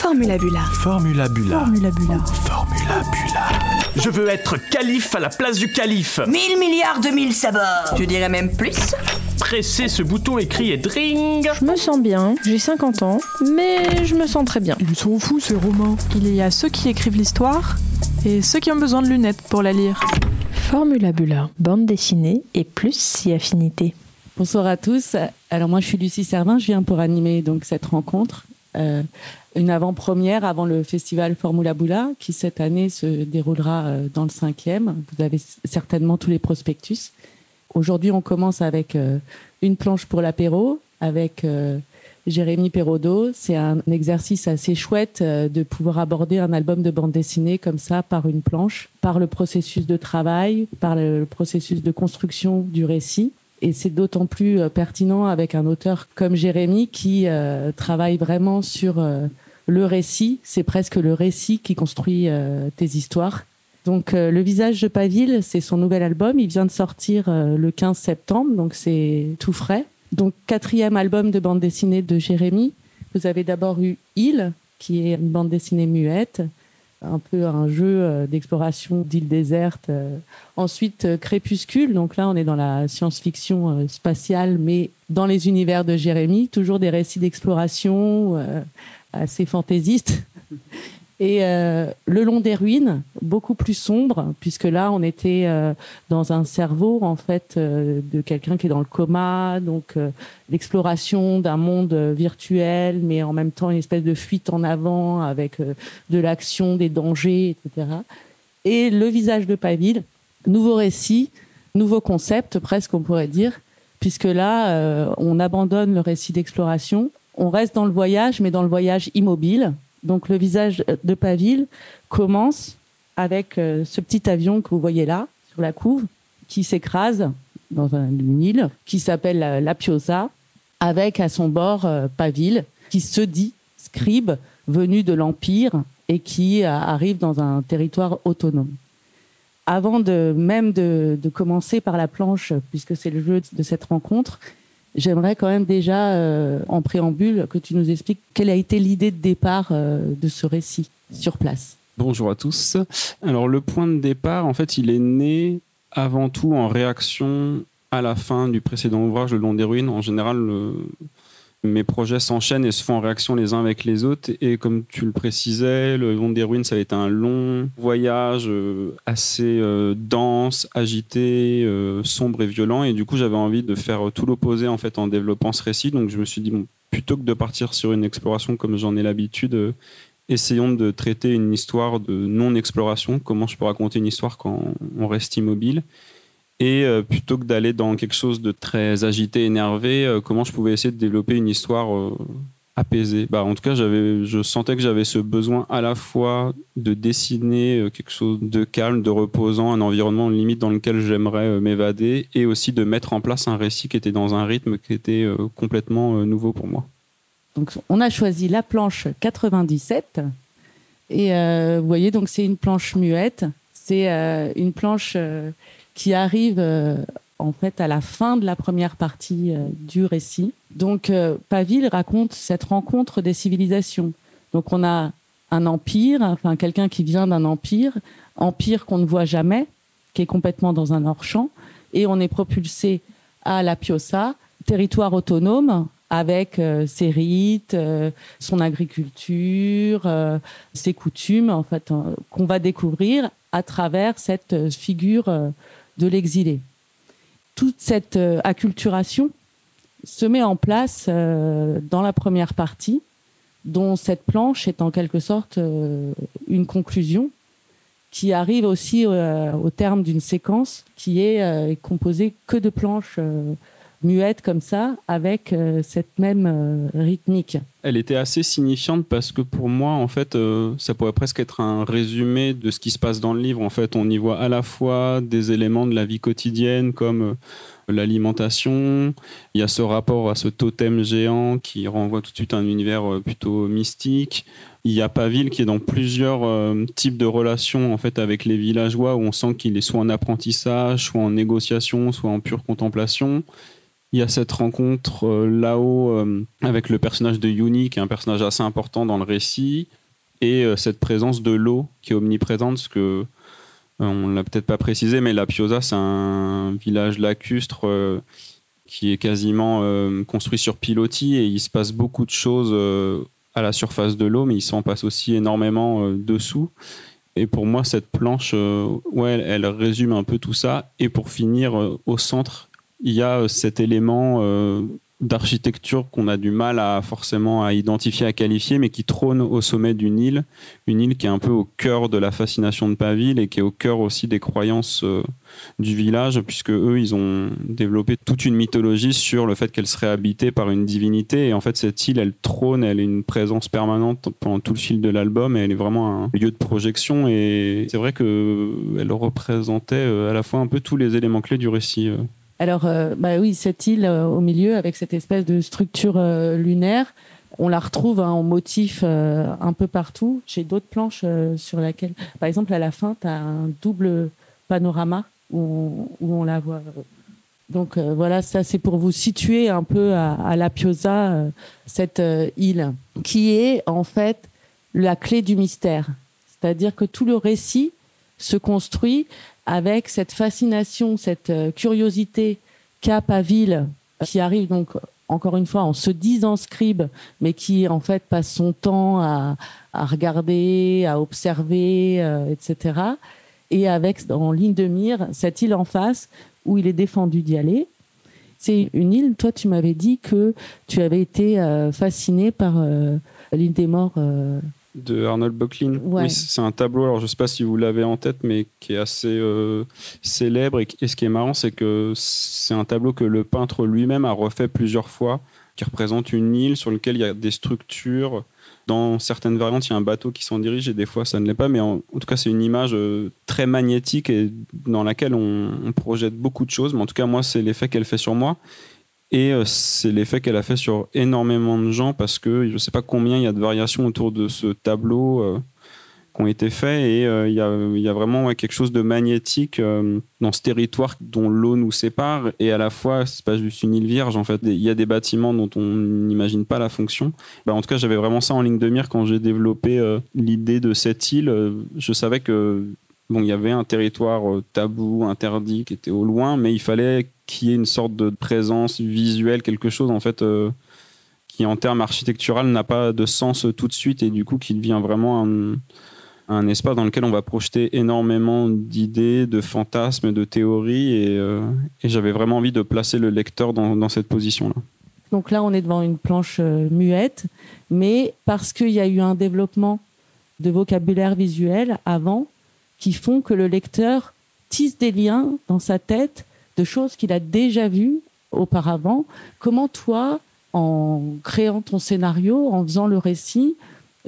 Formulabula. Formulabula. Formulabula. Formulabula. Je veux être calife à la place du calife. 1000 milliards de 1000 sabords. Je dirais même plus. Pressez ce bouton et criez dring. Je me sens bien, j'ai 50 ans, mais je me sens très bien. Ils sont fous ces romans. Il y a ceux qui écrivent l'histoire et ceux qui ont besoin de lunettes pour la lire. Formulabula, bande dessinée et plus si affinité. Bonsoir à tous. Alors moi je suis Lucie Servin, je viens pour animer donc cette rencontre. Une avant-première avant le festival Formulabula qui cette année se déroulera dans le 5e. Vous avez certainement tous les prospectus. Aujourd'hui on commence avec une planche pour l'apéro avec Jérémy Perraudot. C'est un exercice assez chouette de pouvoir aborder un album de bande dessinée comme ça par une planche, par le processus de travail, par le processus de construction du récit. Et c'est d'autant plus pertinent avec un auteur comme Jérémy qui travaille vraiment sur le récit. C'est presque le récit qui construit tes histoires. Donc Le Visage de Paville, c'est son nouvel album. Il vient de sortir le 15 septembre, donc c'est tout frais. Donc 4e album de bande dessinée de Jérémy. Vous avez d'abord eu Il, qui est une bande dessinée muette, un peu un jeu d'exploration d'îles désertes. Ensuite, Crépuscule, donc là on est dans la science-fiction spatiale, mais dans les univers de Jérémy, toujours des récits d'exploration assez fantaisistes. Et Le Long des Ruines, beaucoup plus sombre, puisque là on était dans un cerveau en fait de quelqu'un qui est dans le coma, donc l'exploration d'un monde virtuel, mais en même temps une espèce de fuite en avant avec de l'action, des dangers, etc. Et Le Visage de Paville, nouveau récit, nouveau concept presque on pourrait dire, puisque là on abandonne le récit d'exploration, on reste dans le voyage, mais dans le voyage immobile. Donc Le Visage de Paville commence avec ce petit avion que vous voyez là, sur la couve, qui s'écrase dans une île qui s'appelle la Piosa, avec à son bord Paville, qui se dit scribe venu de l'Empire et qui arrive dans un territoire autonome. Avant de commencer par la planche, puisque c'est le jeu de cette rencontre, j'aimerais quand même déjà, en préambule, que tu nous expliques quelle a été l'idée de départ de ce récit sur place. Bonjour à tous. Alors le point de départ, en fait, il est né avant tout en réaction à la fin du précédent ouvrage, Le Long des Ruines. En général, mes projets s'enchaînent et se font en réaction les uns avec les autres. Et comme tu le précisais, Le Long des Ruines, ça a été un long voyage assez dense, agité, sombre et violent. Et du coup, j'avais envie de faire tout l'opposé en fait en développant ce récit. Donc je me suis dit, bon, plutôt que de partir sur une exploration comme j'en ai l'habitude, essayons de traiter une histoire de non-exploration. Comment je peux raconter une histoire quand on reste immobile ? Et plutôt que d'aller dans quelque chose de très agité, énervé, comment je pouvais essayer de développer une histoire apaisée. En tout cas, je sentais que j'avais ce besoin à la fois de dessiner quelque chose de calme, de reposant, un environnement limite dans lequel j'aimerais m'évader, et aussi de mettre en place un récit qui était dans un rythme qui était complètement nouveau pour moi. Donc, on a choisi la planche 97, et vous voyez, donc c'est une planche muette. C'est une planche qui arrive en fait à la fin de la première partie du récit. Donc Paville raconte cette rencontre des civilisations. Donc on a un empire, enfin quelqu'un qui vient d'un empire qu'on ne voit jamais, qui est complètement dans un hors-champ, et on est propulsé à la Piosa, territoire autonome, avec ses rites, son agriculture, ses coutumes, en fait, qu'on va découvrir à travers cette figure de l'exilé. Toute cette acculturation se met en place dans la première partie, dont cette planche est en quelque sorte une conclusion, qui arrive aussi au terme d'une séquence qui est composée que de planches muettes comme ça, avec cette même rythmique. Elle était assez signifiante parce que pour moi, en fait, ça pourrait presque être un résumé de ce qui se passe dans le livre. En fait, on y voit à la fois des éléments de la vie quotidienne comme l'alimentation. Il y a ce rapport à ce totem géant qui renvoie tout de suite à un univers plutôt mystique. Il y a Paville qui est dans plusieurs types de relations en fait, avec les villageois où on sent qu'il est soit en apprentissage, soit en négociation, soit en pure contemplation. Il y a cette rencontre là-haut avec le personnage de Yuni, qui est un personnage assez important dans le récit, et cette présence de l'eau qui est omniprésente, parce que on l'a peut-être pas précisé, mais La Pioza, c'est un village lacustre qui est quasiment construit sur pilotis, et il se passe beaucoup de choses à la surface de l'eau, mais il s'en passe aussi énormément dessous. Et pour moi, cette planche, elle résume un peu tout ça. Et pour finir, au centre, il y a cet élément d'architecture qu'on a du mal forcément à identifier, à qualifier, mais qui trône au sommet d'une île. Une île qui est un peu au cœur de la fascination de Paville et qui est au cœur aussi des croyances du village, puisque eux, ils ont développé toute une mythologie sur le fait qu'elle serait habitée par une divinité. Et en fait, cette île, elle trône, elle est une présence permanente pendant tout le fil de l'album, et elle est vraiment un lieu de projection. Et c'est vrai qu'elle représentait à la fois un peu tous les éléments clés du récit. Alors, oui, cette île au milieu, avec cette espèce de structure lunaire, on la retrouve en motif un peu partout. J'ai d'autres planches sur lesquelles, par exemple, à la fin, tu as un double panorama où on la voit. Donc voilà, ça c'est pour vous situer un peu à La Pioza, cette île, qui est en fait la clé du mystère. C'est-à-dire que tout le récit se construit avec cette fascination, cette curiosité qu'a Paville, qui arrive donc, encore une fois, en se disant scribe, mais qui en fait passe son temps à regarder, à observer, etc. Et avec, en ligne de mire, cette île en face, où il est défendu d'y aller. C'est une île, toi tu m'avais dit que tu avais été fasciné par l'île des morts. De Arnold Böcklin. Ouais. Oui, c'est un tableau, alors je ne sais pas si vous l'avez en tête, mais qui est assez célèbre. Et ce qui est marrant, c'est que c'est un tableau que le peintre lui-même a refait plusieurs fois, qui représente une île sur laquelle il y a des structures. Dans certaines variantes, il y a un bateau qui s'en dirige, et des fois, ça ne l'est pas. Mais en tout cas, c'est une image très magnétique et dans laquelle on projette beaucoup de choses. Mais en tout cas, moi, c'est l'effet qu'elle fait sur moi. Et c'est l'effet qu'elle a fait sur énormément de gens, parce que je ne sais pas combien il y a de variations autour de ce tableau qui ont été faits, et il y a vraiment quelque chose de magnétique dans ce territoire dont l'eau nous sépare, et à la fois c'est pas juste une île vierge en fait, il y a des bâtiments dont on n'imagine pas la fonction. En tout cas, j'avais vraiment ça en ligne de mire quand j'ai développé l'idée de cette île. Je savais que il y avait un territoire tabou, interdit, qui était au loin, mais il fallait qu'il y ait une sorte de présence visuelle, quelque chose en fait qui en termes architectural n'a pas de sens tout de suite, et du coup qui devient vraiment un espace dans lequel on va projeter énormément d'idées, de fantasmes, de théories, et j'avais vraiment envie de placer le lecteur dans cette position-là. Donc là, on est devant une planche muette, mais parce qu'il y a eu un développement de vocabulaire visuel avant, qui font que le lecteur tisse des liens dans sa tête de choses qu'il a déjà vues auparavant. Comment toi, en créant ton scénario, en faisant le récit,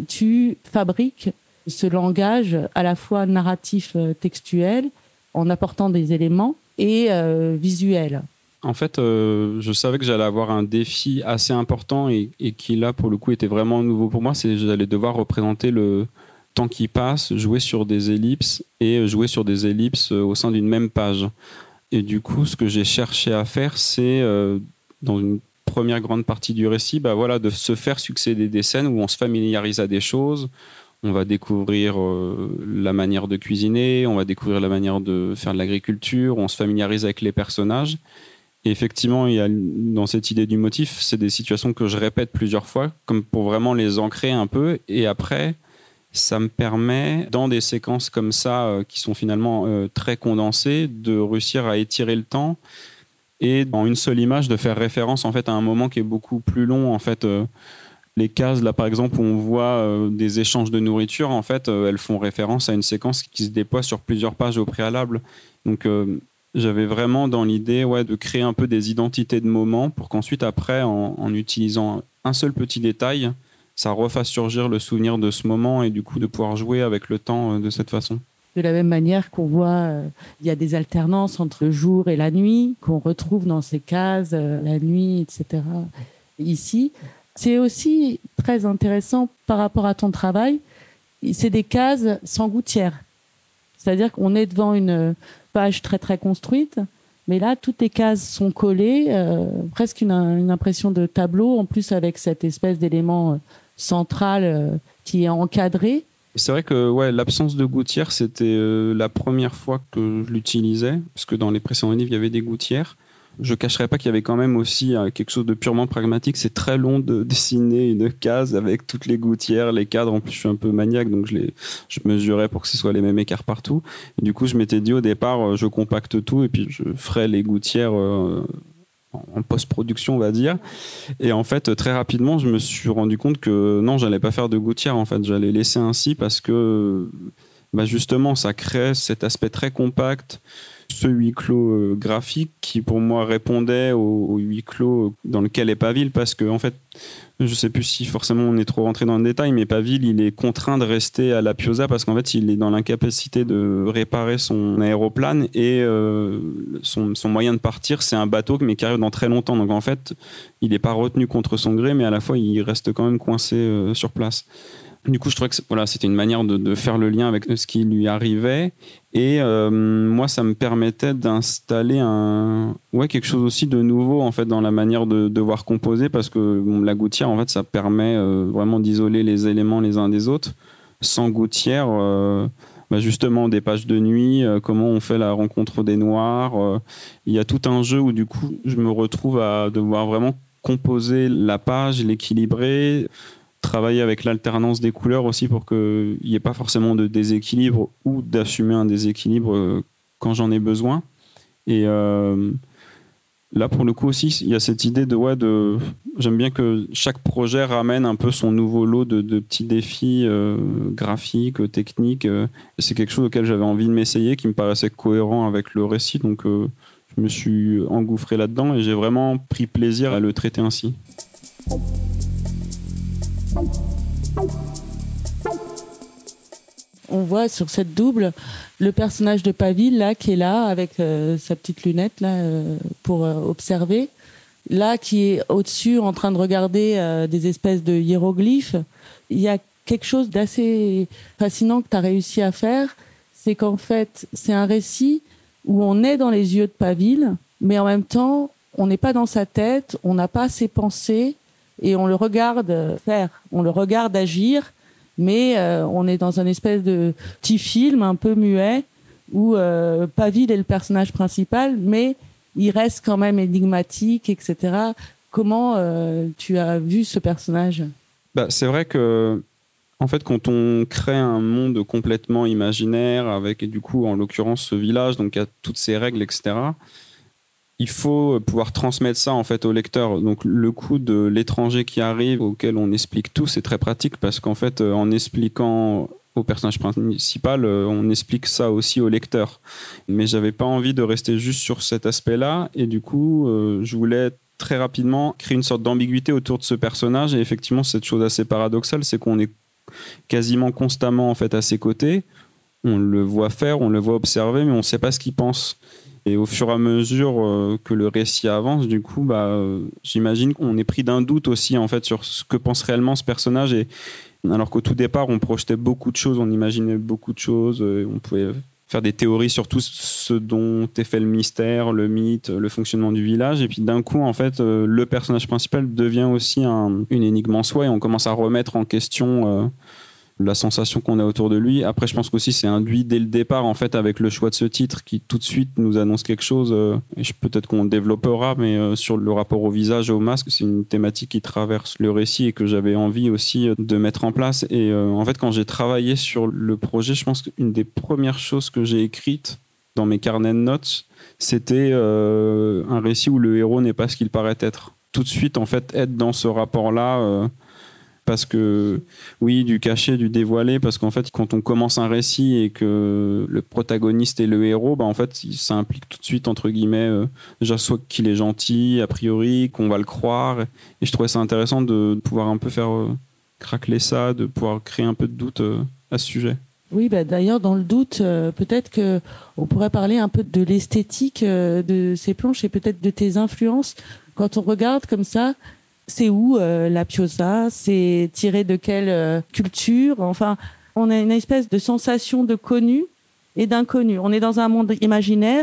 tu fabriques ce langage à la fois narratif textuel, en apportant des éléments, et visuel? En fait, je savais que j'allais avoir un défi assez important, et qui là, pour le coup, était vraiment nouveau pour moi. C'est que j'allais devoir représenter le temps qui passe, jouer sur des ellipses, et jouer sur des ellipses au sein d'une même page. Et du coup, ce que j'ai cherché à faire, c'est, dans une première grande partie du récit, de se faire succéder des scènes où on se familiarise à des choses. On va découvrir la manière de cuisiner, on va découvrir la manière de faire de l'agriculture, on se familiarise avec les personnages. Et effectivement, il y a, dans cette idée du motif, c'est des situations que je répète plusieurs fois, comme pour vraiment les ancrer un peu. Et après, ça me permet, dans des séquences comme ça, qui sont finalement très condensées, de réussir à étirer le temps, et en une seule image de faire référence en fait à un moment qui est beaucoup plus long. En fait, les cases là par exemple où on voit des échanges de nourriture, en fait, elles font référence à une séquence qui se déploie sur plusieurs pages au préalable. Donc j'avais vraiment dans l'idée de créer un peu des identités de moments pour qu'ensuite après, en utilisant un seul petit détail, ça refasse surgir le souvenir de ce moment, et du coup de pouvoir jouer avec le temps de cette façon. De la même manière qu'on voit, il y a des alternances entre le jour et la nuit, qu'on retrouve dans ces cases, la nuit, etc. Ici, c'est aussi très intéressant par rapport à ton travail. C'est des cases sans gouttière. C'est-à-dire qu'on est devant une page très, très construite, Mais là, toutes les cases sont collées, presque une impression de tableau, en plus avec cette espèce d'élément central qui est encadré. C'est vrai que l'absence de gouttière, c'était la première fois que je l'utilisais, parce que dans les précédents livres, il y avait des gouttières. Je ne cacherai pas qu'il y avait quand même aussi quelque chose de purement pragmatique. C'est très long de dessiner une case avec toutes les gouttières, les cadres. En plus, je suis un peu maniaque, donc je mesurais pour que ce soit les mêmes écarts partout. Et du coup, je m'étais dit au départ, je compacte tout et puis je ferai les gouttières en post-production, on va dire. Et en fait, très rapidement, je me suis rendu compte que non, j'allais pas faire de gouttières. En fait, j'allais laisser ainsi parce que justement, ça crée cet aspect très compact, ce huis clos graphique qui pour moi répondait au huis clos dans lequel est Pavil, parce que en fait, je sais plus si forcément on est trop rentré dans le détail, mais Pavil, il est contraint de rester à la Pioza parce qu'en fait, il est dans l'incapacité de réparer son aéroplane et son moyen de partir, c'est un bateau mais qui arrive dans très longtemps. Donc en fait, il n'est pas retenu contre son gré, mais à la fois, il reste quand même coincé sur place. Du coup, je trouvais que c'était une manière de faire le lien avec ce qui lui arrivait. Et moi, ça me permettait d'installer quelque chose aussi de nouveau en fait, dans la manière de devoir composer, parce que la gouttière, en fait, ça permet vraiment d'isoler les éléments les uns des autres. Sans gouttière, justement, des pages de nuit, comment on fait la rencontre des noirs. Il y a tout un jeu où, du coup, je me retrouve à devoir vraiment composer la page, l'équilibrer, travailler avec l'alternance des couleurs aussi pour qu'il n'y ait pas forcément de déséquilibre ou d'assumer un déséquilibre quand j'en ai besoin. Et là, pour le coup aussi, il y a cette idée j'aime bien que chaque projet ramène un peu son nouveau lot de petits défis graphiques, techniques. C'est quelque chose auquel j'avais envie de m'essayer, qui me paraissait cohérent avec le récit. Donc, je me suis engouffré là-dedans et j'ai vraiment pris plaisir à le traiter ainsi. On voit sur cette double le personnage de Pavil là, qui est là avec sa petite lunette là, pour observer. Là, qui est au-dessus en train de regarder des espèces de hiéroglyphes. Il y a quelque chose d'assez fascinant que tu as réussi à faire. C'est qu'en fait, c'est un récit où on est dans les yeux de Pavil, mais en même temps, on n'est pas dans sa tête, on n'a pas ses pensées. Et on le regarde faire, on le regarde agir, mais on est dans un espèce de petit film un peu muet où Pavil est le personnage principal, mais il reste quand même énigmatique, etc. Comment tu as vu ce personnage ? C'est vrai que, en fait, quand on crée un monde complètement imaginaire, avec, et du coup, en l'occurrence, ce village, donc il y a toutes ces règles, etc., il faut pouvoir transmettre ça en fait au lecteur. Donc le coup de l'étranger qui arrive, auquel on explique tout, c'est très pratique parce qu'en fait, en expliquant au personnage principal, on explique ça aussi au lecteur. Mais j'avais pas envie de rester juste sur cet aspect-là, et du coup, je voulais très rapidement créer une sorte d'ambiguïté autour de ce personnage. Et effectivement, cette chose assez paradoxale, c'est qu'on est quasiment constamment en fait à ses côtés. On le voit faire, on le voit observer, mais on sait pas ce qu'il pense. Et au fur et à mesure que le récit avance, du coup, j'imagine qu'on est pris d'un doute aussi en fait sur ce que pense réellement ce personnage. Et alors qu'au tout départ, on projetait beaucoup de choses, on imaginait beaucoup de choses, on pouvait faire des théories sur tout ce dont est fait le mystère, le mythe, le fonctionnement du village. Et puis d'un coup, en fait, le personnage principal devient aussi une énigme en soi, et on commence à remettre en question la sensation qu'on a autour de lui. Après, je pense qu'aussi c'est induit dès le départ en fait avec le choix de ce titre qui tout de suite nous annonce quelque chose. Et peut-être qu'on développera, mais sur le rapport au visage et au masque, c'est une thématique qui traverse le récit et que j'avais envie aussi de mettre en place. Et en fait, quand j'ai travaillé sur le projet, je pense qu'une des premières choses que j'ai écrites dans mes carnets de notes, c'était un récit où le héros n'est pas ce qu'il paraît être. Tout de suite, en fait, être dans ce rapport-là. Parce que, oui, du caché, du dévoilé, parce qu'en fait, quand on commence un récit et que le protagoniste est le héros, en fait, ça implique tout de suite, entre guillemets, déjà soit qu'il est gentil, a priori, qu'on va le croire. Et je trouvais ça intéressant de pouvoir un peu faire craqueler ça, de pouvoir créer un peu de doute à ce sujet. Oui, d'ailleurs, dans le doute, peut-être qu'on pourrait parler un peu de l'esthétique de ces planches et peut-être de tes influences. Quand on regarde comme ça, c'est où la Pioza ? C'est tiré de quelle culture ? Enfin, on a une espèce de sensation de connu et d'inconnu. On est dans un monde imaginaire,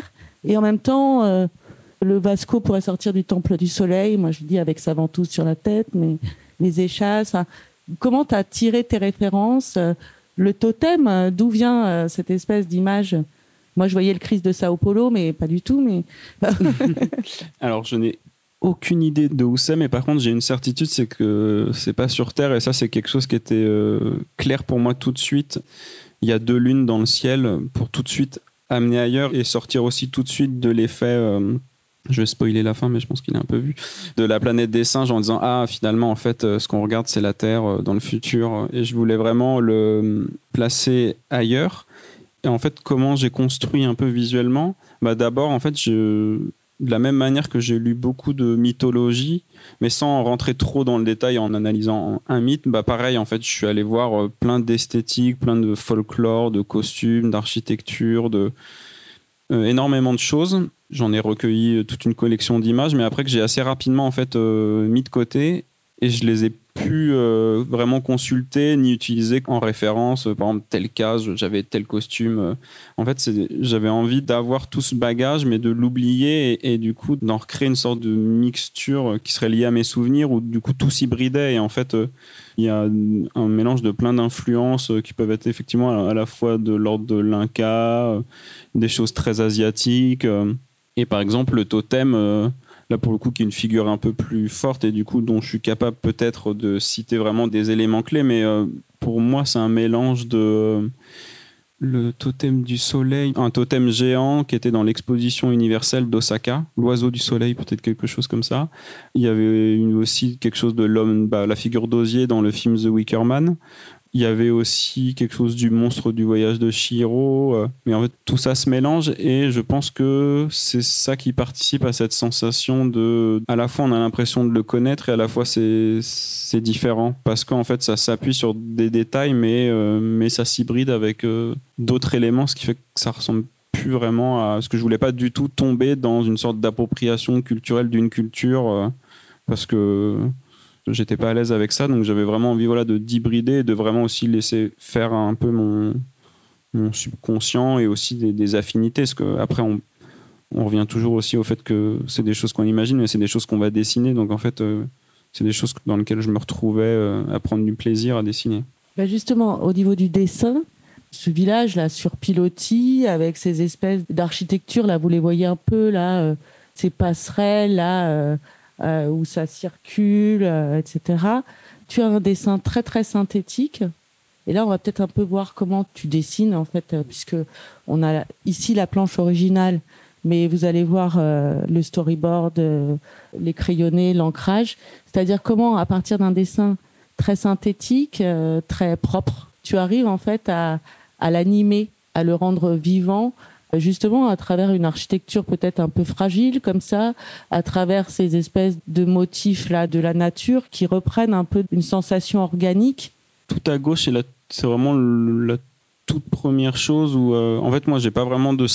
Et en même temps, le Vasco pourrait sortir du temple du soleil. Moi, je dis avec sa ventouse sur la tête, mais les échasses. Comment tu as tiré tes références? Le totem, d'où vient cette espèce d'image? Moi, je voyais le Christ de Sao Paulo, mais pas du tout. Mais... Alors, je n'ai aucune idée de où c'est, mais par contre, j'ai une certitude, c'est que c'est pas sur Terre, et ça, c'est quelque chose qui était clair pour moi tout de suite. Il y a 2 lunes dans le ciel pour tout de suite amener ailleurs et sortir aussi tout de suite de l'effet... je vais spoiler la fin, mais je pense qu'il est un peu vu, de la planète des singes, en disant finalement en fait ce qu'on regarde c'est la Terre dans le futur, et je voulais vraiment le placer ailleurs. Et en fait, comment j'ai construit un peu visuellement, d'abord en fait de la même manière que j'ai lu beaucoup de mythologie, mais sans rentrer trop dans le détail en analysant un mythe, pareil en fait je suis allé voir plein d'esthétiques, plein de folklore, de costumes, d'architecture, énormément de choses. J'en ai recueilli toute une collection d'images, mais après que j'ai assez rapidement en fait mis de côté, et je les ai plus vraiment consulter ni utiliser en référence. Par exemple, telle case, j'avais tel costume. En fait, j'avais envie d'avoir tout ce bagage, mais de l'oublier et du coup d'en recréer une sorte de mixture qui serait liée à mes souvenirs, où du coup tout s'hybridait. Et en fait, il y a un mélange de plein d'influences qui peuvent être effectivement à la fois de l'ordre de l'Inca, des choses très asiatiques. Et par exemple, le totem... là pour le coup qui est une figure un peu plus forte et du coup dont je suis capable peut-être de citer vraiment des éléments clés, mais pour moi c'est un mélange de le totem du soleil, un totem géant qui était dans l'exposition universelle d'Osaka, l'oiseau du soleil, peut-être quelque chose comme ça. Il y avait aussi quelque chose de l'homme, la figure d'osier dans le film The Wicker Man. Il y avait aussi quelque chose du monstre du voyage de Chihiro. Mais en fait, tout ça se mélange et je pense que c'est ça qui participe à cette sensation de... À la fois, on a l'impression de le connaître et à la fois, c'est différent. Parce qu'en fait, ça s'appuie sur des détails, mais ça s'hybride avec d'autres éléments, ce qui fait que ça ressemble plus vraiment à... ce que je voulais pas du tout tomber dans une sorte d'appropriation culturelle d'une culture parce que... j'étais pas à l'aise avec ça, donc j'avais vraiment envie d'hybrider et de vraiment aussi laisser faire un peu mon subconscient et aussi des affinités, parce qu'après on revient toujours aussi au fait que c'est des choses qu'on imagine, mais c'est des choses qu'on va dessiner, donc en fait c'est des choses dans lesquelles je me retrouvais à prendre du plaisir à dessiner. Justement, au niveau du dessin, ce village là sur pilotis, avec ces espèces d'architecture, là vous les voyez un peu, là, ces passerelles, là... où ça circule, etc. Tu as un dessin très très synthétique. Et là, on va peut-être un peu voir comment tu dessines, en fait, puisque on a ici la planche originale, mais vous allez voir le storyboard, les crayonnés, l'ancrage. C'est-à-dire comment, à partir d'un dessin très synthétique, très propre, tu arrives en fait à l'animer, à le rendre vivant, justement à travers une architecture peut-être un peu fragile comme ça, à travers ces espèces de motifs là de la nature qui reprennent un peu une sensation organique. Tout à gauche, c'est vraiment la toute première chose où en fait moi j'ai pas vraiment de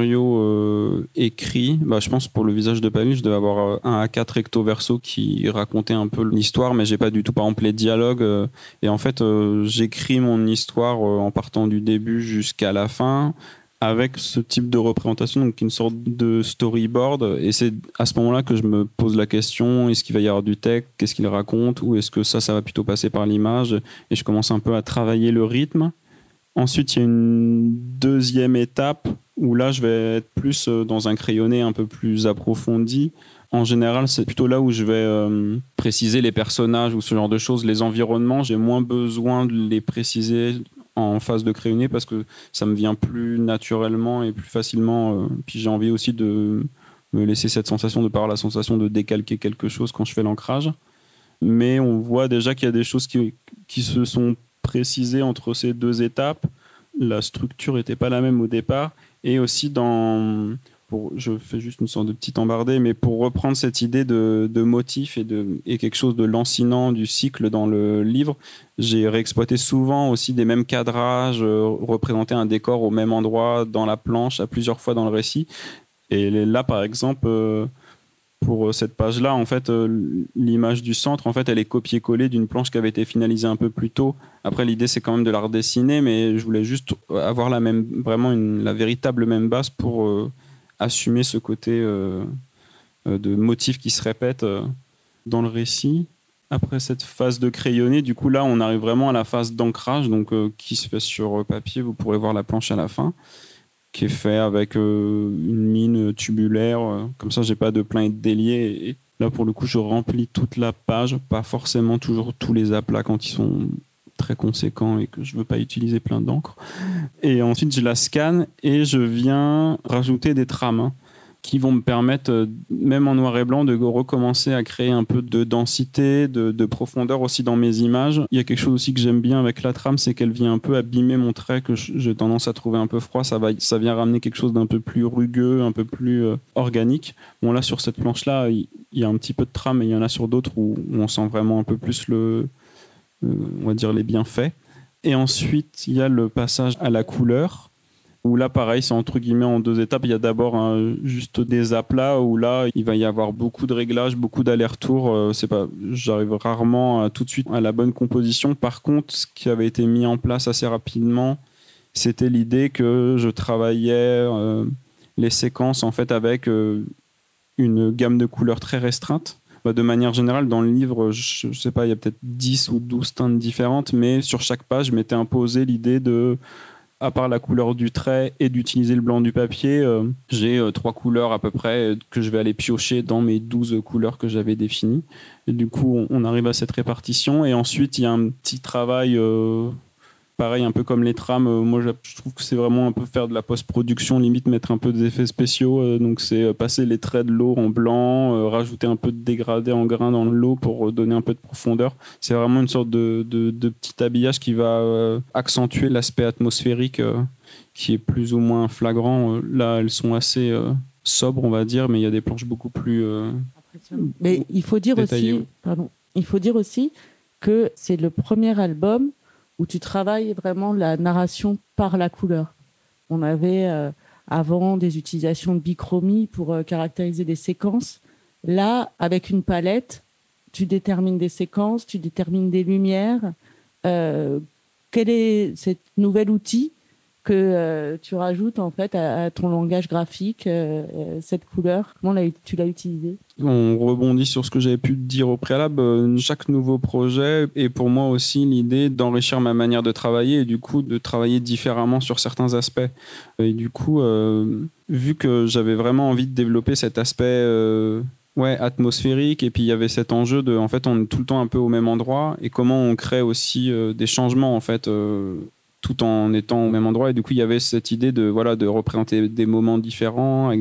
scénario écrit. Je pense pour le visage de Palu je devais avoir un A4 recto verso qui racontait un peu l'histoire, mais j'ai pas du tout par exemple les dialogues et en fait j'écris mon histoire en partant du début jusqu'à la fin avec ce type de représentation, donc une sorte de storyboard, et c'est à ce moment-là que je me pose la question, est-ce qu'il va y avoir du texte, qu'est-ce qu'il raconte, ou est-ce que ça va plutôt passer par l'image, et je commence un peu à travailler le rythme. Ensuite, il y a une deuxième étape, où là je vais être plus dans un crayonné un peu plus approfondi. En général, c'est plutôt là où je vais préciser les personnages ou ce genre de choses. Les environnements, j'ai moins besoin de les préciser en phase de crayonné parce que ça me vient plus naturellement et plus facilement. Puis j'ai envie aussi de me laisser cette sensation de par la sensation de décalquer quelque chose quand je fais l'ancrage. Mais on voit déjà qu'il y a des choses qui se sont précisées entre ces deux étapes. La structure n'était pas la même au départ. Et aussi je fais juste une sorte de petite embardée, mais pour reprendre cette idée de motif et quelque chose de lancinant du cycle dans le livre, j'ai réexploité souvent aussi des mêmes cadrages, représenter un décor au même endroit dans la planche à plusieurs fois dans le récit. Et là, par exemple, pour cette page-là, en fait, l'image du centre, en fait, elle est copiée-collée d'une planche qui avait été finalisée un peu plus tôt. Après, l'idée, c'est quand même de la redessiner, mais je voulais juste avoir la véritable même base pour assumer ce côté de motifs qui se répètent dans le récit. Après cette phase de crayonné, du coup là on arrive vraiment à la phase d'ancrage, donc qui se fait sur papier. Vous pourrez voir la planche à la fin, qui est fait avec une mine tubulaire. Comme ça, j'ai pas de plein et de déliés. Et là, pour le coup, je remplis toute la page, pas forcément toujours tous les aplats quand ils sont très conséquents et que je veux pas utiliser plein d'encre. Et ensuite, je la scanne et je viens rajouter des trames qui vont me permettre, même en noir et blanc, de recommencer à créer un peu de densité, de profondeur aussi dans mes images. Il y a quelque chose aussi que j'aime bien avec la trame, c'est qu'elle vient un peu abîmer mon trait que j'ai tendance à trouver un peu froid. Ça vient ramener quelque chose d'un peu plus rugueux, un peu plus organique. Bon, là, sur cette planche-là, il y a un petit peu de trame, et il y en a sur d'autres où on sent vraiment un peu plus on va dire les bienfaits. Et ensuite, il y a le passage à la couleur, où là, pareil, c'est entre guillemets en 2 étapes. Il y a d'abord juste des aplats où là, il va y avoir beaucoup de réglages, beaucoup d'allers-retours. J'arrive rarement tout de suite à la bonne composition. Par contre, ce qui avait été mis en place assez rapidement, c'était l'idée que je travaillais les séquences en fait avec une gamme de couleurs très restreinte. De manière générale, dans le livre, je ne sais pas, il y a peut-être 10 ou 12 teintes différentes, mais sur chaque page, je m'étais imposé l'idée de, à part la couleur du trait et d'utiliser le blanc du papier, j'ai 3 couleurs à peu près que je vais aller piocher dans mes 12 couleurs que j'avais définies. Et du coup, on arrive à cette répartition. Et ensuite, il y a un petit travail, pareil, un peu comme les trames. Moi, je trouve que c'est vraiment un peu faire de la post-production, limite mettre un peu des effets spéciaux. Donc, c'est passer les traits de l'eau en blanc, rajouter un peu de dégradé en grain dans l'eau pour donner un peu de profondeur. C'est vraiment une sorte de petit habillage qui va accentuer l'aspect atmosphérique qui est plus ou moins flagrant. Là, elles sont assez sobres, on va dire, mais il y a des planches beaucoup plus mais il faut dire détaillées. Il faut dire aussi que c'est le premier album où tu travailles vraiment la narration par la couleur. On avait avant des utilisations de bichromie pour caractériser des séquences. Là, avec une palette, tu détermines des séquences, tu détermines des lumières. Quel est ce nouvel outil que tu rajoutes en fait à ton langage graphique, cette couleur? Comment tu l'as utilisée? On rebondit sur ce que j'avais pu dire au préalable. Chaque nouveau projet est pour moi aussi l'idée d'enrichir ma manière de travailler et du coup de travailler différemment sur certains aspects. Et du coup, vu que j'avais vraiment envie de développer cet aspect atmosphérique, et puis il y avait cet enjeu de, en fait, on est tout le temps un peu au même endroit, et comment on crée aussi des changements en fait, tout en étant au même endroit. Et du coup, il y avait cette idée de représenter des moments différents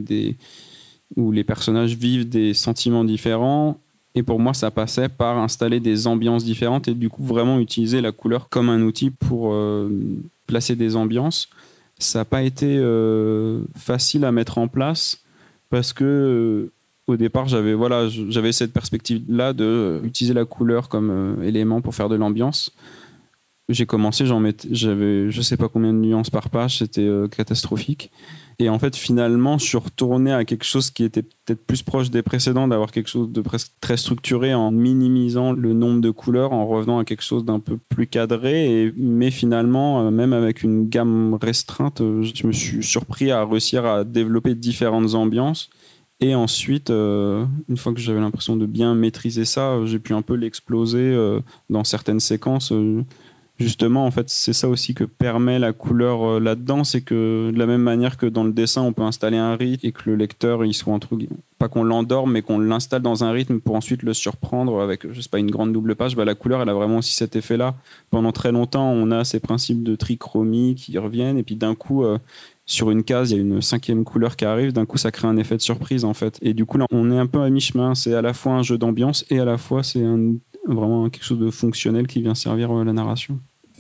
où les personnages vivent des sentiments différents. Et pour moi, ça passait par installer des ambiances différentes et du coup, vraiment utiliser la couleur comme un outil pour placer des ambiances. Ça n'a pas été facile à mettre en place parce que au départ, j'avais cette perspective-là d'utiliser la couleur comme élément pour faire de l'ambiance. J'ai commencé, j'avais je sais pas combien de nuances par page, c'était catastrophique. Et en fait, finalement, je suis retourné à quelque chose qui était peut-être plus proche des précédents, d'avoir quelque chose de presque très structuré en minimisant le nombre de couleurs, en revenant à quelque chose d'un peu plus cadré. Mais finalement, même avec une gamme restreinte, je me suis surpris à réussir à développer différentes ambiances. Et ensuite, une fois que j'avais l'impression de bien maîtriser ça, j'ai pu un peu l'exploser dans certaines séquences. Justement, en fait, c'est ça aussi que permet la couleur là-dedans, c'est que de la même manière que dans le dessin, on peut installer un rythme et que le lecteur, il soit pas qu'on l'endorme, mais qu'on l'installe dans un rythme pour ensuite le surprendre avec, je sais pas, une grande double page. La couleur, elle a vraiment aussi cet effet-là. Pendant très longtemps, on a ces principes de trichromie qui reviennent, et puis d'un coup, sur une case, il y a une 5e couleur qui arrive. D'un coup, ça crée un effet de surprise, en fait. Et du coup, là, on est un peu à mi-chemin. C'est à la fois un jeu d'ambiance et à la fois, c'est vraiment quelque chose de fonctionnel qui vient servir la narration.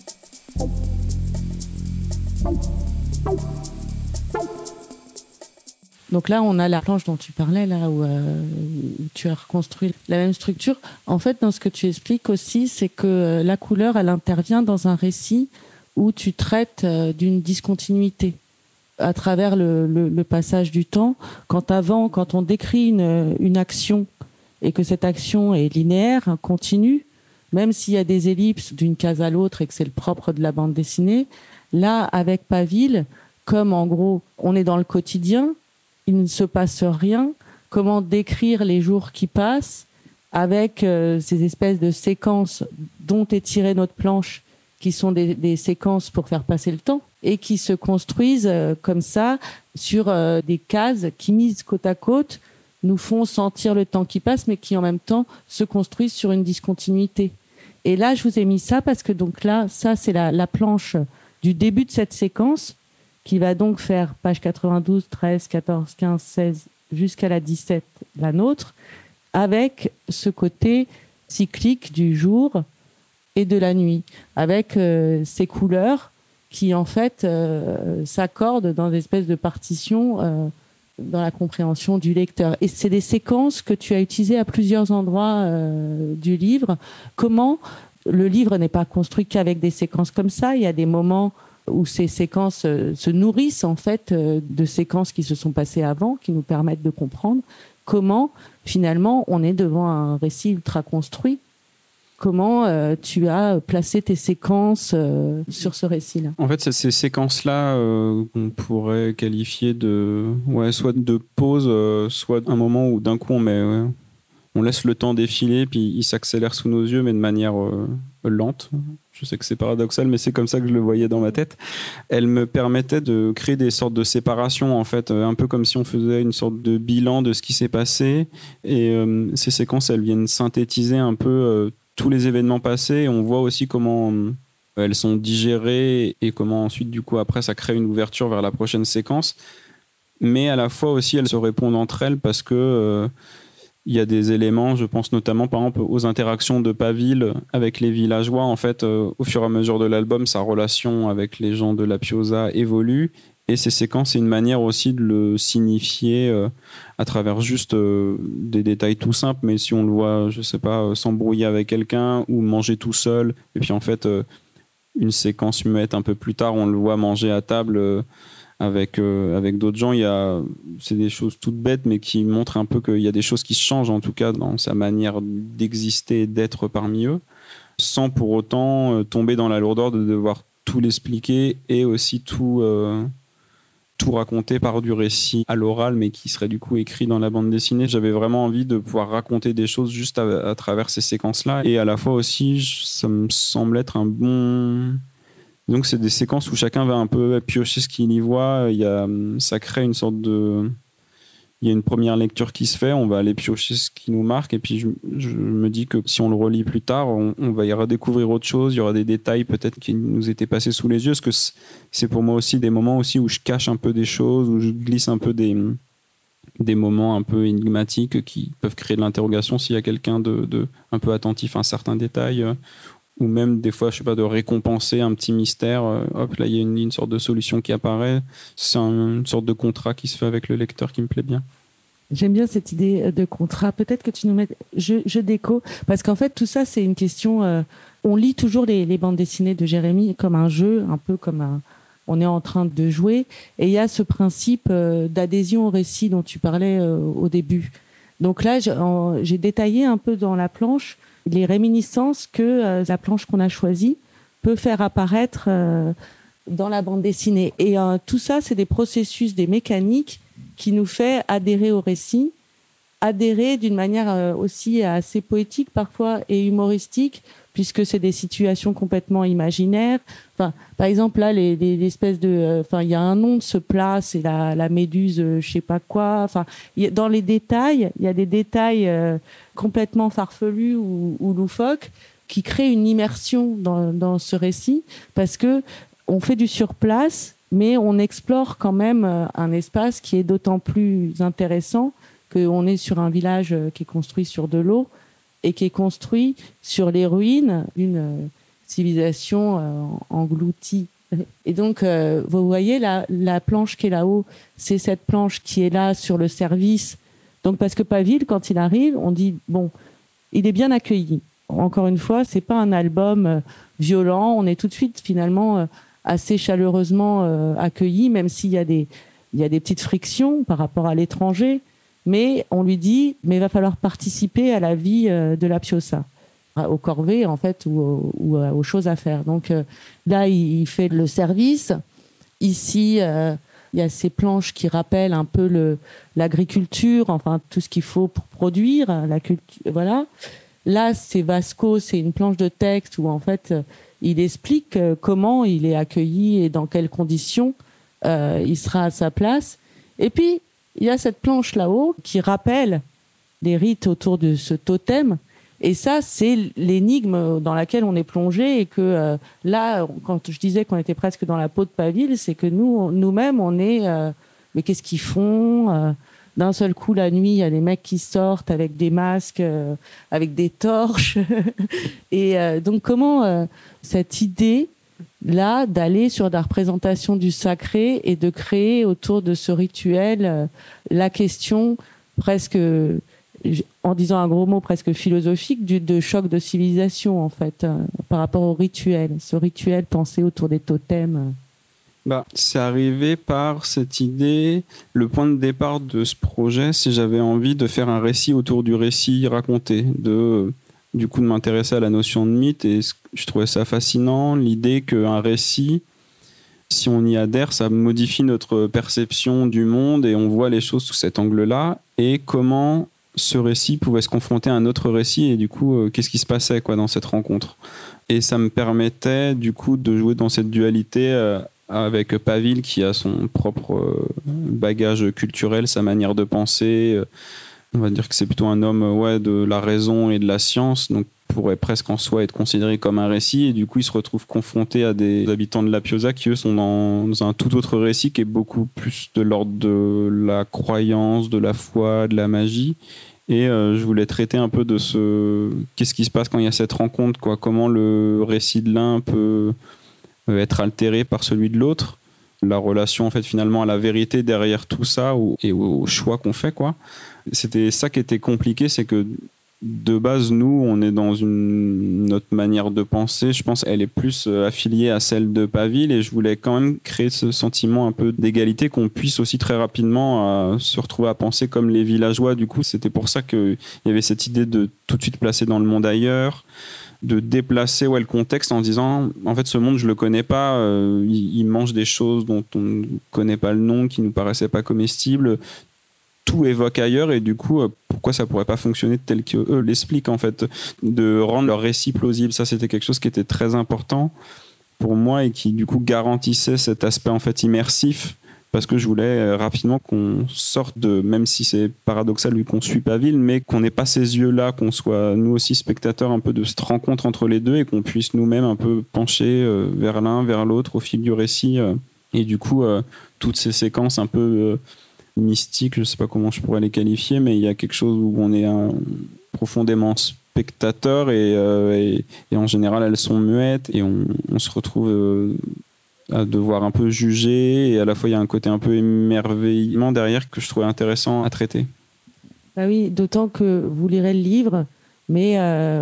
Donc là, on a la planche dont tu parlais, là où tu as reconstruit la même structure. En fait, dans ce que tu expliques aussi, c'est que la couleur, elle intervient dans un récit où tu traites d'une discontinuité à travers le passage du temps. Quand on décrit une action et que cette action est linéaire, continue, même s'il y a des ellipses d'une case à l'autre et que c'est le propre de la bande dessinée, là, avec Pavil, comme en gros, on est dans le quotidien, il ne se passe rien, comment décrire les jours qui passent avec ces espèces de séquences dont est tirée notre planche, qui sont des séquences pour faire passer le temps et qui se construisent comme ça sur des cases qui, mises côte à côte, nous font sentir le temps qui passe, mais qui en même temps se construisent sur une discontinuité. Et là, je vous ai mis ça parce que donc là, ça c'est la planche du début de cette séquence qui va donc faire page 92, 13, 14, 15, 16 jusqu'à la 17, la nôtre, avec ce côté cyclique du jour et de la nuit, avec ces couleurs qui en fait s'accordent dans des espèces de partitions dans la compréhension du lecteur. Et c'est des séquences que tu as utilisées à plusieurs endroits du livre. Comment le livre n'est pas construit qu'avec des séquences comme ça. Il y a des moments où ces séquences se nourrissent en fait de séquences qui se sont passées avant, qui nous permettent de comprendre comment finalement on est devant un récit ultra construit. Comment tu as placé tes séquences sur ce récit-là? En fait, c'est ces séquences-là qu'on pourrait qualifier de soit de pause, soit un moment où d'un coup on laisse le temps défiler, puis il s'accélère sous nos yeux, mais de manière lente. Je sais que c'est paradoxal, mais c'est comme ça que je le voyais dans ma tête. Elle me permettait de créer des sortes de séparations, en fait, un peu comme si on faisait une sorte de bilan de ce qui s'est passé. Et ces séquences, elles viennent synthétiser un peu tous les événements passés. On voit aussi comment elles sont digérées et comment ensuite, du coup, après, ça crée une ouverture vers la prochaine séquence. Mais à la fois aussi, elles se répondent entre elles parce que il y a des éléments, je pense notamment par exemple aux interactions de Pavil avec les villageois. En fait, au fur et à mesure de l'album, sa relation avec les gens de la Pioza évolue. Et ces séquences, c'est une manière aussi de le signifier à travers juste des détails tout simples. Mais si on le voit, je sais pas, s'embrouiller avec quelqu'un ou manger tout seul. Et puis en fait, une séquence muette un peu plus tard, on le voit manger à table avec d'autres gens. C'est des choses toutes bêtes, mais qui montrent un peu qu'il y a des choses qui se changent, en tout cas, dans sa manière d'exister et d'être parmi eux, sans pour autant tomber dans la lourdeur de devoir tout l'expliquer et aussi tout raconter par du récit à l'oral, mais qui serait du coup écrit dans la bande dessinée. J'avais vraiment envie de pouvoir raconter des choses juste à travers ces séquences-là. Et à la fois aussi, ça me semble être un bon... Donc c'est des séquences où chacun va un peu piocher ce qu'il y voit. Ça crée une sorte de... Il y a une première lecture qui se fait, on va aller piocher ce qui nous marque, et puis je me dis que si on le relit plus tard, on va y redécouvrir autre chose, il y aura des détails peut-être qui nous étaient passés sous les yeux, parce que c'est pour moi aussi des moments aussi où je cache un peu des choses, où je glisse un peu des moments un peu énigmatiques qui peuvent créer de l'interrogation s'il y a quelqu'un de un peu attentif à un certain détail, ou même des fois, je sais pas, de récompenser un petit mystère. Hop, là, il y a une sorte de solution qui apparaît. C'est une sorte de contrat qui se fait avec le lecteur qui me plaît bien. J'aime bien cette idée de contrat. Peut-être que tu nous mets jeu d'écho, parce qu'en fait, tout ça, c'est une question... on lit toujours les bandes dessinées de Jérémy comme un jeu, un peu comme on est en train de jouer. Et il y a ce principe d'adhésion au récit dont tu parlais au début. Donc là, j'ai détaillé un peu dans la planche les réminiscences que la planche qu'on a choisie peut faire apparaître dans la bande dessinée. Et tout ça, c'est des processus, des mécaniques qui nous fait adhérer au récit, adhérer d'une manière aussi assez poétique parfois et humoristique, puisque c'est des situations complètement imaginaires. Enfin, par exemple, là, les espèces de... il y a un nom de ce plat, c'est la méduse, je sais pas quoi. Enfin, dans les détails, il y a des détails complètement farfelus ou loufoques qui créent une immersion dans ce récit, parce que on fait du surplace, mais on explore quand même un espace qui est d'autant plus intéressant qu'on est sur un village qui est construit sur de l'eau et qui est construit sur les ruines d'une civilisation engloutie. Et donc, vous voyez, la planche qui est là-haut, c'est cette planche qui est là sur le service. Donc, parce que Pavil, quand il arrive, on dit, bon, il est bien accueilli. Encore une fois, c'est pas un album violent. On est tout de suite, finalement, assez chaleureusement accueilli, même s'il y a des petites frictions par rapport à l'étranger. Mais on lui dit, mais il va falloir participer à la vie de la Pioza, aux corvées, en fait, ou aux choses à faire. Donc là, il fait le service. Ici, il y a ces planches qui rappellent un peu l'agriculture, enfin tout ce qu'il faut pour produire la culture. Voilà. Là, c'est Vasco, c'est une planche de texte où en fait il explique comment il est accueilli et dans quelles conditions il sera à sa place. Et puis il y a cette planche là-haut qui rappelle les rites autour de ce totem. Et ça, c'est l'énigme dans laquelle on est plongé et que là, quand je disais qu'on était presque dans la peau de Pavil, c'est que nous-mêmes, on est... mais qu'est-ce qu'ils font d'un seul coup, la nuit, il y a des mecs qui sortent avec des masques, avec des torches. Et donc, comment cette idée-là d'aller sur la représentation du sacré et de créer autour de ce rituel la question presque... en disant un gros mot presque philosophique, de choc de civilisation, en fait, par rapport au rituel. Ce rituel pensé autour des totems. C'est arrivé par cette idée. Le point de départ de ce projet, c'est j'avais envie de faire un récit autour du récit raconté, du coup de m'intéresser à la notion de mythe, et je trouvais ça fascinant, l'idée qu'un récit, si on y adhère, ça modifie notre perception du monde et on voit les choses sous cet angle-là, et comment ce récit pouvait se confronter à un autre récit et du coup qu'est-ce qui se passait dans cette rencontre. Et ça me permettait du coup de jouer dans cette dualité avec Pavil qui a son propre bagage culturel, sa manière de penser. On va dire que c'est plutôt un homme de la raison et de la science, donc pourrait presque en soi être considéré comme un récit, et du coup il se retrouve confronté à des habitants de La Pioza qui eux sont dans un tout autre récit qui est beaucoup plus de l'ordre de la croyance, de la foi, de la magie. Et je voulais traiter un peu de qu'est-ce qui se passe quand il y a cette rencontre, comment le récit de l'un peut être altéré par celui de l'autre, la relation en fait finalement à la vérité derrière tout ça et au choix qu'on fait C'était ça qui était compliqué, c'est que de base, nous, on est dans notre manière de penser. Je pense qu'elle est plus affiliée à celle de Pavil, et je voulais quand même créer ce sentiment un peu d'égalité, qu'on puisse aussi très rapidement se retrouver à penser comme les villageois. Du coup, c'était pour ça qu'il y avait cette idée de tout de suite placer dans le monde ailleurs, de déplacer le contexte en disant en fait ce monde je le connais pas, il mange des choses dont on ne connaît pas le nom, qui nous paraissaient pas comestibles. Tout évoque ailleurs, et du coup pourquoi ça pourrait pas fonctionner tel qu'eux l'expliquent, en fait, de rendre leur récit plausible. Ça, c'était quelque chose qui était très important pour moi et qui du coup garantissait cet aspect en fait immersif, parce que je voulais rapidement qu'on sorte même si c'est paradoxal vu qu'on suit Pavil, mais qu'on n'ait pas ces yeux-là, qu'on soit nous aussi spectateurs un peu de cette rencontre entre les deux, et qu'on puisse nous-mêmes un peu pencher vers l'un, vers l'autre au fil du récit. Et du coup toutes ces séquences un peu mystiques, je sais pas comment je pourrais les qualifier, mais il y a quelque chose où on est profondément spectateur, et en général elles sont muettes, et on se retrouve à devoir un peu juger, et à la fois il y a un côté un peu émerveillement derrière que je trouvais intéressant à traiter. Ah oui, d'autant que vous lirez le livre, mais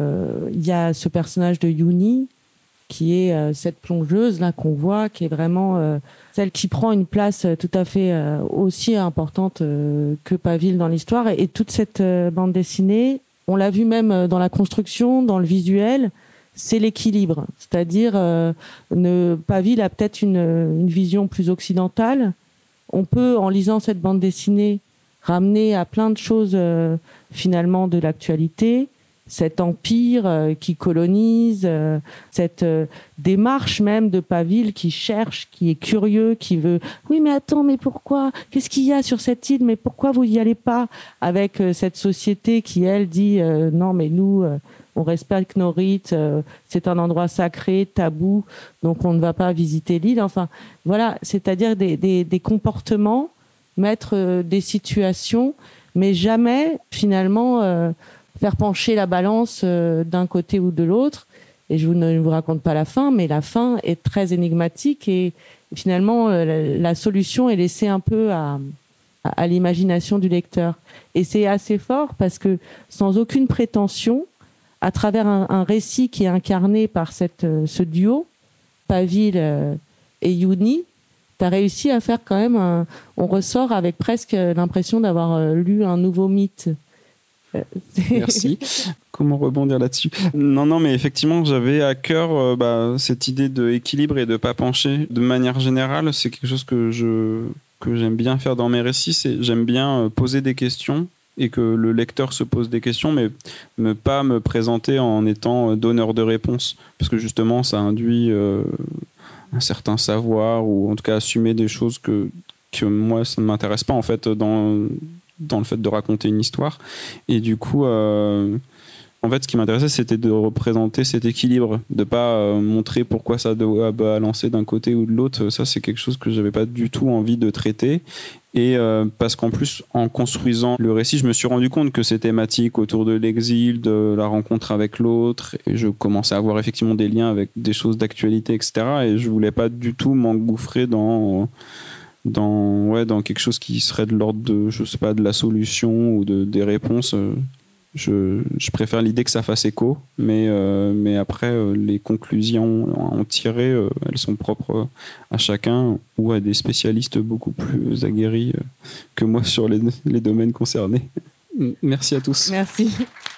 il y a ce personnage de Yuni qui est cette plongeuse là qu'on voit, qui est vraiment celle qui prend une place tout à fait aussi importante que Pavil dans l'histoire. Et toute cette bande dessinée, on l'a vu même dans la construction, dans le visuel, c'est l'équilibre. C'est-à-dire, Pavil a peut-être une vision plus occidentale. On peut, en lisant cette bande dessinée, ramener à plein de choses finalement de l'actualité, cet empire qui colonise, cette démarche même de Pavil qui cherche, qui est curieux, qui veut « Oui, mais attends, mais pourquoi ? Qu'est-ce qu'il y a sur cette île ? Mais pourquoi vous n'y allez pas ?» Avec cette société qui, elle, dit « Non, mais nous, on respecte nos rites, c'est un endroit sacré, tabou, donc on ne va pas visiter l'île. » Enfin, voilà, c'est-à-dire des comportements, mettre des situations, mais jamais, finalement... faire pencher la balance d'un côté ou de l'autre. Et je ne vous raconte pas la fin, mais la fin est très énigmatique, et finalement la solution est laissée un peu à l'imagination du lecteur. Et c'est assez fort parce que sans aucune prétention, à travers un récit qui est incarné par ce duo, Pavil et Yuni, tu as réussi à faire quand même on ressort avec presque l'impression d'avoir lu un nouveau mythe. Merci. Comment rebondir là-dessus ? Non, mais effectivement, j'avais à cœur cette idée d'équilibre et de ne pas pencher. De manière générale, c'est quelque chose que je que j'aime bien faire dans mes récits, c'est j'aime bien poser des questions et que le lecteur se pose des questions, mais ne pas me présenter en étant donneur de réponse, parce que justement ça induit un certain savoir, ou en tout cas assumer des choses que moi ça ne m'intéresse pas en fait dans le fait de raconter une histoire. Et du coup en fait, ce qui m'intéressait, c'était de représenter cet équilibre, de pas montrer pourquoi ça doit balancer d'un côté ou de l'autre. Ça, c'est quelque chose que j'avais pas du tout envie de traiter. Et parce qu'en plus, en construisant le récit, je me suis rendu compte que ces thématiques autour de l'exil, de la rencontre avec l'autre, et je commençais à avoir effectivement des liens avec des choses d'actualité, etc. Et je voulais pas du tout m'engouffrer dans quelque chose qui serait de l'ordre de, je sais pas, de la solution ou des réponses. Je préfère l'idée que ça fasse écho, mais après, les conclusions à en tirer, elles sont propres à chacun ou à des spécialistes beaucoup plus aguerris que moi sur les domaines concernés. Merci à tous. Merci.